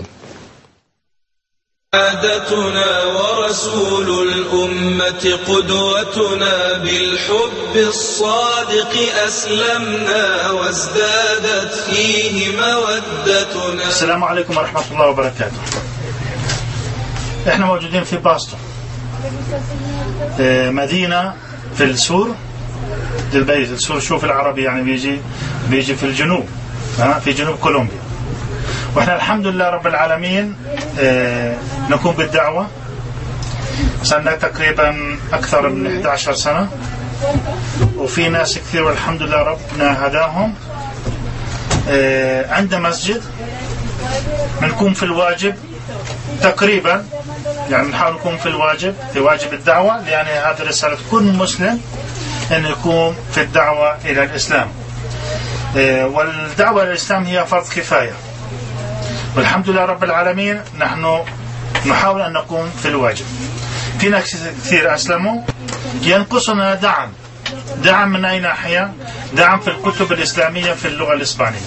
سعادتنا ورسول الأمة قدوتنا، بالحب الصادق أسلمنا وازدادت فيه مودتنا. السلام عليكم ورحمة الله وبركاته. احنا موجودين في باستو، مدينة في السور للبيت. السور شوف العربي يعني بيجي في الجنوب، في جنوب كولومبيا. واحنا الحمد لله رب العالمين نقوم بالدعوة صرنا تقريبا أكثر من 11 سنة، وفي ناس كثير والحمد لله ربنا هداهم. عندنا مسجد بنقوم في الواجب تقريبا، يعني نحاول نقوم في الواجب، في واجب الدعوة، لأن هذه رسالة كل مسلم أن يقوم في الدعوة إلى الإسلام. والدعوة إلى الإسلام هي فرض كفاية، والحمد لله رب العالمين نحن نحاول أن نقوم في الواجب. في ناس كثير أسلموا، ينقصنا دعم من أي ناحية؟ دعم في الكتب الإسلامية في اللغة الإسبانية.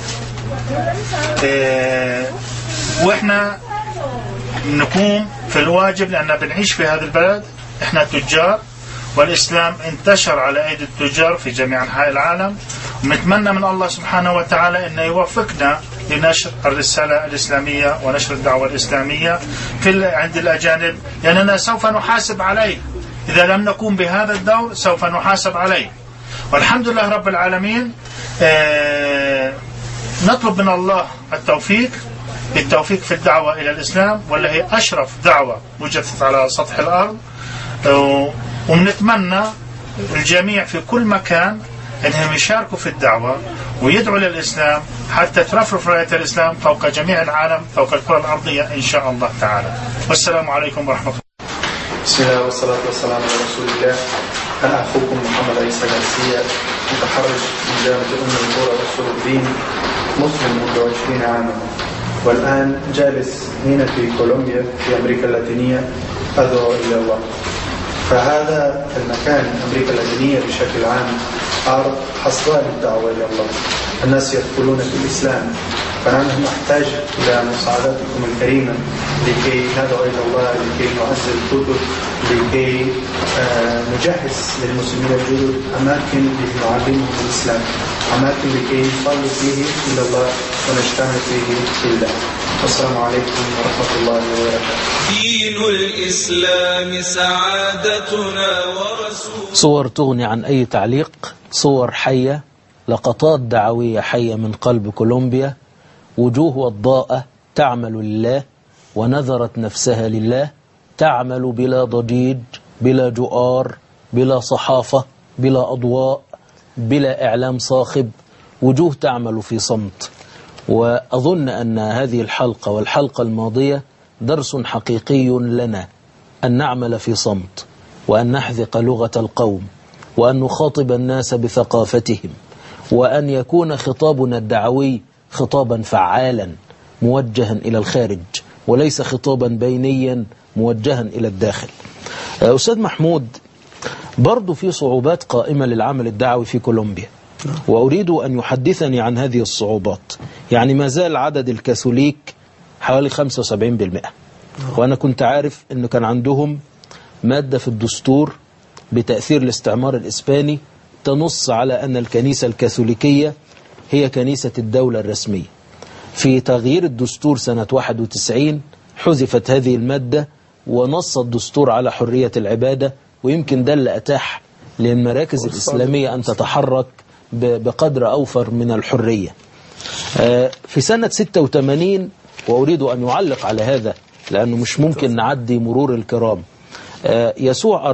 وإحنا نقوم في الواجب لأننا بنعيش في هذا البلد، إحنا تجار، والإسلام انتشر على أيدي التجار في جميع أنحاء العالم. ونتمنى من الله سبحانه وتعالى أن يوفقنا لنشر الرسالة الإسلامية ونشر الدعوة الإسلامية عند الأجانب، لأننا سوف نحاسب عليه إذا لم نقوم بهذا الدور، سوف نحاسب عليه. والحمد لله رب العالمين نطلب من الله التوفيق في الدعوة إلى الإسلام، واللي هي أشرف دعوة وجدت على سطح الأرض. ونتمنى الجميع في كل مكان أنهم يشاركوا في الدعوة ويدعوا للإسلام حتى ترفرف راية الإسلام فوق جميع العالم، فوق الكرة الأرضية إن شاء الله تعالى. والسلام عليكم ورحمة الله. بسم الله والصلاة والسلام على رسول الله. أنا أخوكم محمد عيسى جارسيا، متخرج من جامعة القرى والسور الدين، مسلم منذ 20 عاما، والآن جالس هنا في كولومبيا في أمريكا اللاتينية أدعو إلى الله. فهذا المكان أمريكا اللاتينية بشكل عام أرض حصاد الدعوة إلى الله. الناس يدخلون في الإسلام، فنحن نحتاج إلى مساعدتكم الكريمة لكي ندعو إلى الله، لكي نعزز الكتب، لكي نجهز للمسلمين الجدد أماكن لنعلمهم الإسلام، أماكن لكي نصلي فيه إلى الله ونجتمع فيه لله. والسلام عليكم ورحمة الله وبركاته. دين الإسلام سعادتنا ورسول. صور تغني عن أي تعليق، صور حية لقطات دعوية حية من قلب كولومبيا، وجوه وضاءة تعمل لله ونذرت نفسها لله، تعمل بلا ضجيج، بلا جؤار، بلا صحافة، بلا أضواء، بلا إعلام صاخب، وجوه تعمل في صمت. وأظن أن هذه الحلقة والحلقة الماضية درس حقيقي لنا، أن نعمل في صمت، وأن نحذق لغة القوم، وأن نخاطب الناس بثقافتهم، وأن يكون خطابنا الدعوي خطابا فعالا موجها إلى الخارج، وليس خطابا بينيا موجها إلى الداخل. أستاذ محمود، برضو في صعوبات قائمة للعمل الدعوي في كولومبيا، وأريد أن يحدثني عن هذه الصعوبات. يعني ما زال عدد الكاثوليك حوالي 75%، وأنا كنت عارف أنه كان عندهم مادة في الدستور بتأثير الاستعمار الإسباني تنص على أن الكنيسة الكاثوليكية هي كنيسة الدولة الرسمية. في تغيير الدستور سنة 91 حذفت هذه المادة، ونص الدستور على حرية العبادة، ويمكن ده اللي أتاح للمراكز الإسلامية أن تتحرك بقدر أوفر من الحرية. في سنة 86، وأريد أن يعلق على هذا لأنه مش ممكن نعدي مرور الكرام، يسوع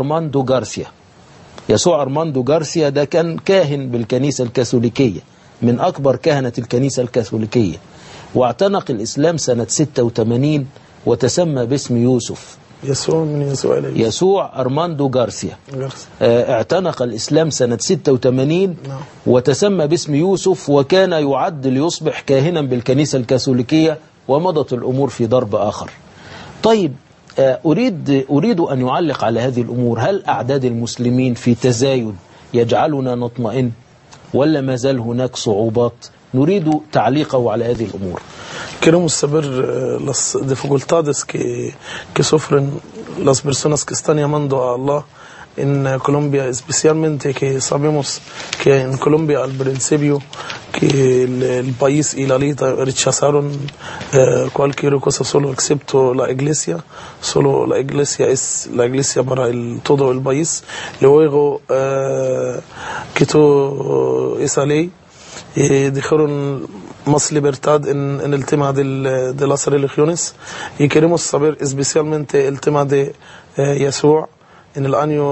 أرماندو غارسيا ده كان كاهن بالكنيسة الكاثوليكية، من أكبر كهنة الكنيسة الكاثوليكية، واعتنق الإسلام سنة 86 وتسمى باسم يوسف. يسوع أرماندو غارسيا اعتنق الإسلام سنة 86 وتسمى باسم يوسف، وكان يعد ليصبح كاهنا بالكنيسة الكاثوليكية، ومضت الأمور في ضرب آخر. طيب، أريد أن يعلق على هذه الأمور. هل أعداد المسلمين في تزايد يجعلنا نطمئن، ولا ما زال هناك صعوبات؟ نريد تعليقه على هذه الأمور. Queremos saber las dificultades que sufren las personas que están llamando a Allah en Colombia, especialmente que sabemos que en Colombia al principio que el país y la ley rechazaron cualquier cosa solo excepto la iglesia. Solo la iglesia es la iglesia para todo el país. Luego quitó esa ley y dijeron más libertad en el tema de las religiones, y queremos saber especialmente el tema de Yeshua en el año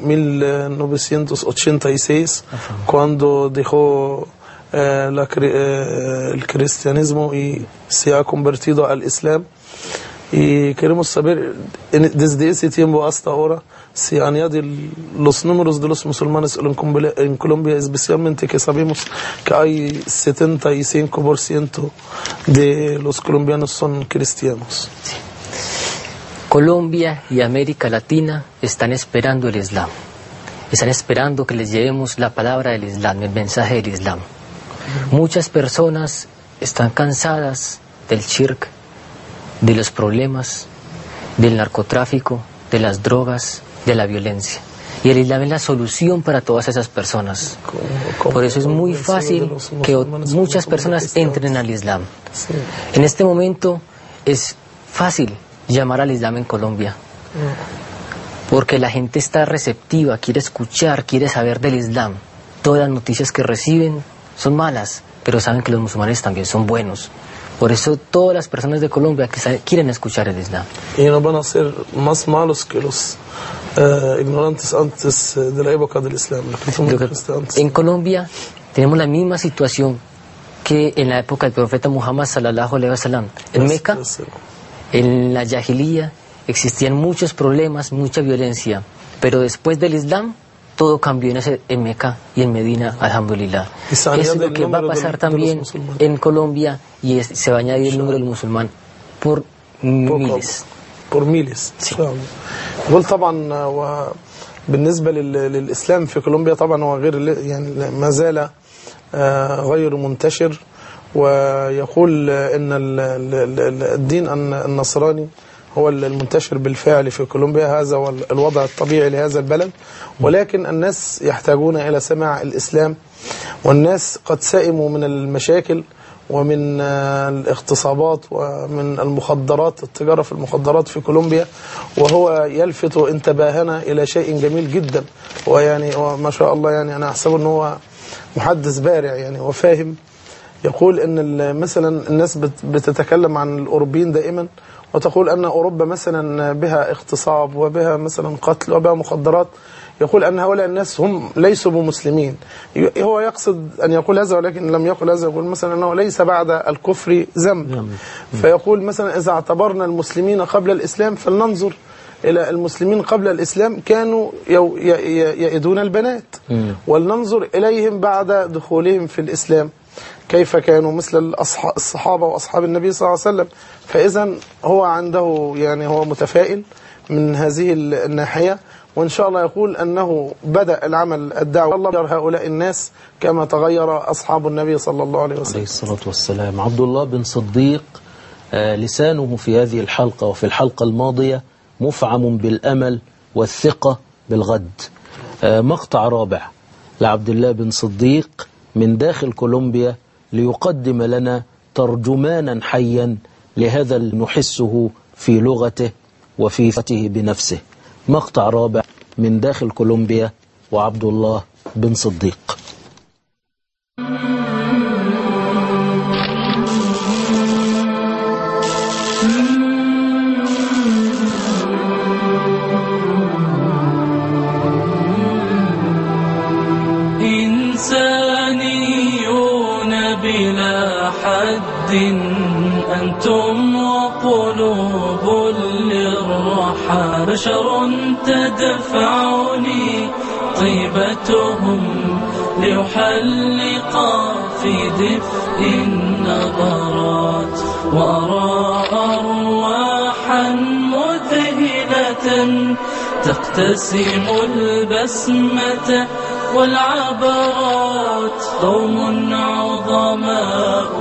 1986 cuando dejó el cristianismo y se ha convertido al Islam, y queremos saber desde ese tiempo hasta ahora se añaden los números de los musulmanes en Colombia, especialmente que sabemos que hay 75% de los colombianos son cristianos. Sí. Colombia y América Latina están esperando el Islam. Están esperando que les llevemos la palabra del Islam, el mensaje del Islam. Muchas personas están cansadas del shirk, de los problemas, del narcotráfico, de las drogas, de la violencia. Y el Islam es la solución para todas esas personas. Por eso es muy fácil que muchas personas entren al Islam. En este momento es fácil llamar al Islam en Colombia, porque la gente está receptiva, quiere escuchar, quiere saber del Islam. Todas las noticias que reciben son malas, pero saben que los musulmanes también son buenos. Por eso todas las personas de Colombia quieren escuchar el Islam. Y no van a ser más malos que los ignorantes antes de la época del Islam. En Colombia tenemos la misma situación que en la época del profeta Muhammad sallallahu alaihi wasallam. En Meca, en la Jahiliya, existían muchos problemas, mucha violencia, pero después del Islam todo cambió en Meca y en Medina, alhamdulillah. Eso es lo que va a pasar también en Colombia, y se va a añadir el número del musulmán por miles. por miles. Sí. دول طبعا وبالنسبة للإسلام في كولومبيا طبعا هو غير يعني ما زال غير منتشر، ويقول أن الدين النصراني هو المنتشر بالفعل في كولومبيا. هذا هو الوضع الطبيعي لهذا البلد، ولكن الناس يحتاجون إلى سماع الإسلام، والناس قد سئموا من المشاكل ومن الاغتصابات ومن المخدرات، التجارة في المخدرات في كولومبيا، وهو يلفت انتباهنا إلى شيء جميل جدا، ويعني ما شاء الله يعني أنا أحسب أنه هو محدث بارع يعني وفاهم، يقول ان مثلا الناس بتتكلم عن الاوروبيين دائما وتقول ان اوروبا مثلا بها اغتصاب وبها مثلا قتل وبها مخدرات. يقول ان هؤلاء الناس هم ليسوا بمسلمين. هو يقصد ان يقول هذا ولكن لم يقل هذا، يقول مثلا انه ليس بعد الكفر ذنب. فيقول مثلا اذا اعتبرنا المسلمين قبل الاسلام فلننظر الى المسلمين قبل الاسلام كانوا يئدون البنات، ولننظر اليهم بعد دخولهم في الاسلام كيف كانوا مثل الصحابة وأصحاب النبي صلى الله عليه وسلم. فإذا هو عنده يعني هو متفائل من هذه الناحية، وإن شاء الله يقول أنه بدأ العمل الدعوة الله يغير هؤلاء الناس كما تغير أصحاب النبي صلى الله عليه وسلم عليه الصلاة والسلام. عبد الله بن صديق لسانه في هذه الحلقة وفي الحلقة الماضية مفعم بالأمل والثقة بالغد. مقطع رابع لعبد الله بن صديق من داخل كولومبيا ليقدم لنا ترجمانا حيا لهذا اللي نحسه في لغته وفي ثقته بنفسه. مقطع رابع من داخل كولومبيا وعبد الله بن صديق. أنتم وقلوب للرحى بشر تدفعني طيبتهم ليحلقا في دفء النظرات، وأرى أرواحا مذهلة تقتسم البسمة والعبرات، قوم عظماء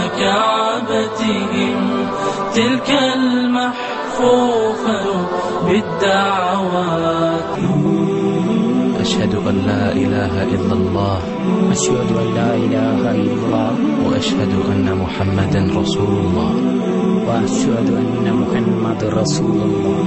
ككعبتهم تلك المحفوفة بالدعوات. أشهد أن لا إله إلا الله، أشهد أن لا إله إلا الله، وأشهد أن محمدا رسول الله، وأشهد أن محمد رسول الله.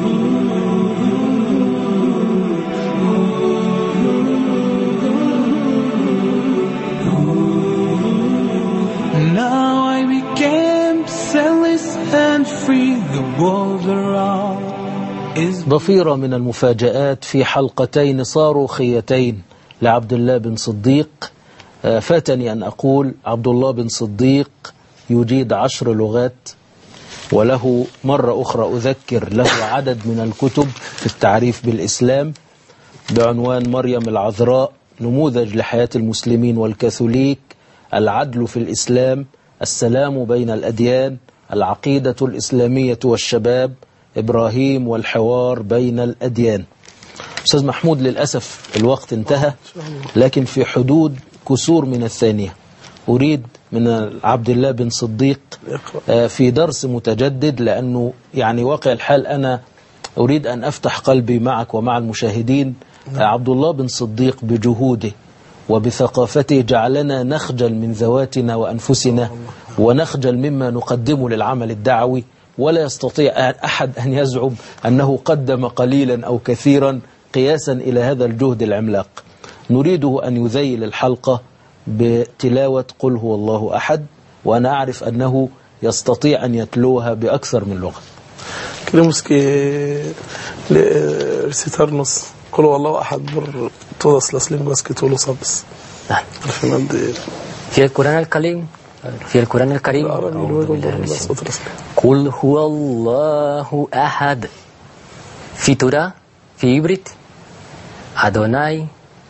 Now I became selfish and free, the world around is. ضفيرة من المفاجآت في حلقتين صاروخيتين لعبد الله بن صديق. فاتني أن أقول عبد الله بن صديق يجيد 10 لغات، وله مرة أخرى أذكر له عدد من الكتب في التعريف بالإسلام بعنوان مريم العذراء، نموذج لحياة المسلمين والكاثوليك، العدل في الإسلام، السلام بين الأديان، العقيدة الإسلامية والشباب، إبراهيم والحوار بين الأديان. أستاذ محمود للأسف الوقت انتهى، لكن في حدود كسور من الثانية أريد من عبد الله بن صديق في درس متجدد، لأنه يعني واقع الحال أنا أريد أن أفتح قلبي معك ومع المشاهدين. عبد الله بن صديق بجهوده وبثقافته جعلنا نخجل من ذواتنا وأنفسنا ونخجل مما نقدمه للعمل الدعوي، ولا يستطيع أحد أن يزعم أنه قدم قليلا أو كثيرا قياسا إلى هذا الجهد العملاق. نريده أن يذيل الحلقة بتلاوة قل هو الله أحد، وأنا أعرف أنه يستطيع أن يتلوها بأكثر من لغة. Queremos que recitarnos قل هو الله أحد por todas las lenguas que tú lo sabes. Al final de... في القرآن الكريم، في القرآن الكريم قل هو الله أحد. في تورا، في إبريت أدوناي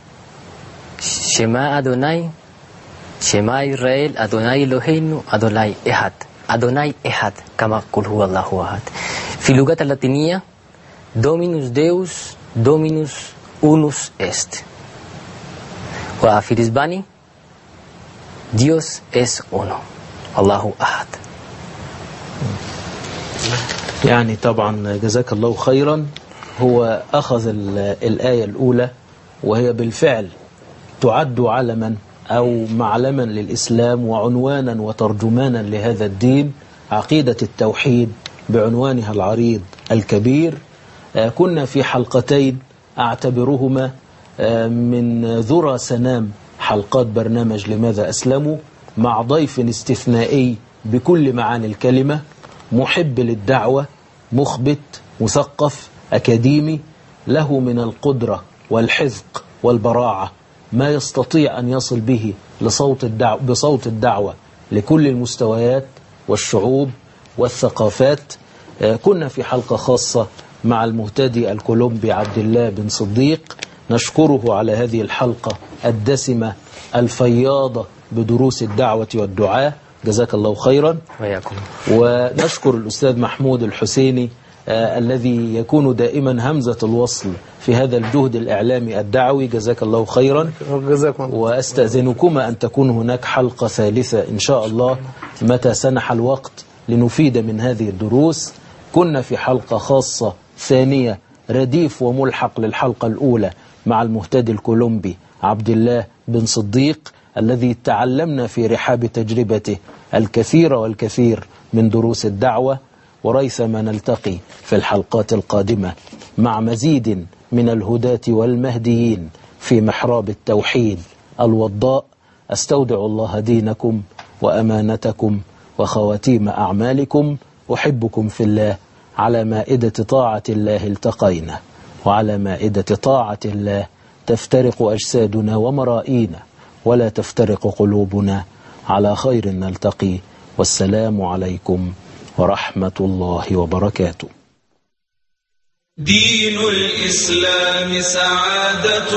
شما أدوناي شما إسرائيل أدوناي إلهينو أدوناي أحد، أدوناي أحد كما قل هو الله أحد. في اللغة اللاتينية Dominus Deus Dominus Unus Est. وفي الإسباني Dios es uno الله أحد. يعني طبعا جزاك الله خيرا. هو أخذ الآية الأولى وهي بالفعل تعد علما أو معلما للإسلام وعنوانا وترجمانا لهذا الدين، عقيدة التوحيد بعنوانها العريض الكبير. كنا في حلقتين أعتبرهما من ذرى سنام حلقات برنامج لماذا أسلموا مع ضيف استثنائي بكل معاني الكلمة، محب للدعوة، مخبت، مثقف، أكاديمي، له من القدرة والحذق والبراعة ما يستطيع أن يصل به بصوت الدعوة لكل المستويات والشعوب والثقافات. كنا في حلقة خاصة مع المهتدي الكولومبي عبد الله بن صديق، نشكره على هذه الحلقة الدسمة الفياضة بدروس الدعوة والدعاء، جزاك الله خيرا. وياكم. ونشكر الأستاذ محمود الحسيني الذي يكون دائما همزة الوصل في هذا الجهد الإعلامي الدعوي، جزاك الله خيرا. وأستأذنكما أن تكون هناك حلقة ثالثة إن شاء الله متى سنح الوقت لنفيد من هذه الدروس. كنا في حلقة خاصة ثانية رديف وملحق للحلقة الأولى مع المهتدي الكولومبي عبد الله بن صديق الذي تعلمنا في رحاب تجربته الكثير والكثير من دروس الدعوة. وريثما نلتقي في الحلقات القادمة مع مزيد من الهداة والمهديين في محراب التوحيد الوضاء. أستودع الله دينكم وأمانتكم وخواتيم أعمالكم. أحبكم في الله. على مائدة طاعة الله التقينا، وعلى مائدة طاعة الله تفترق أجسادنا ومرائينا، ولا تفترق قلوبنا. على خير نلتقي، والسلام عليكم ورحمة الله وبركاته. دين الإسلام سعادة